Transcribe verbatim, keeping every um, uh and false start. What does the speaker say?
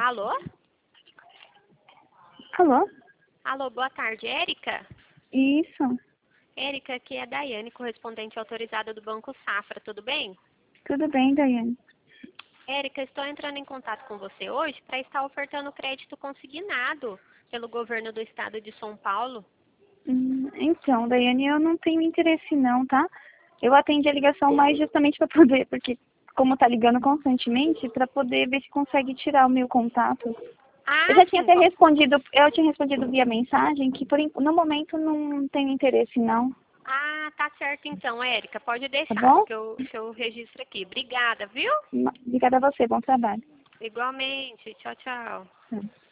Alô? Alô? Alô, boa tarde, Érica? Isso. Érica, aqui é a Daiane, correspondente autorizada do Banco Safra, tudo bem? Tudo bem, Daiane? Érica, estou entrando em contato com você hoje para estar ofertando crédito consignado pelo governo do estado de São Paulo. Hum, então, Daiane, eu não tenho interesse não, tá? Eu atendi a ligação mais justamente para poder, porque como tá ligando constantemente, para poder ver se consegue tirar o meu contato. Eu Ah, já tinha sim, até po- respondido, eu tinha respondido via mensagem que por, en- no momento não tenho interesse não, ah, tá certo então, Érica, pode tá deixar bom? que eu, que eu registro aqui. Obrigada, viu? Ma- Obrigada a você, bom trabalho. Igualmente, tchau, tchau. Tá.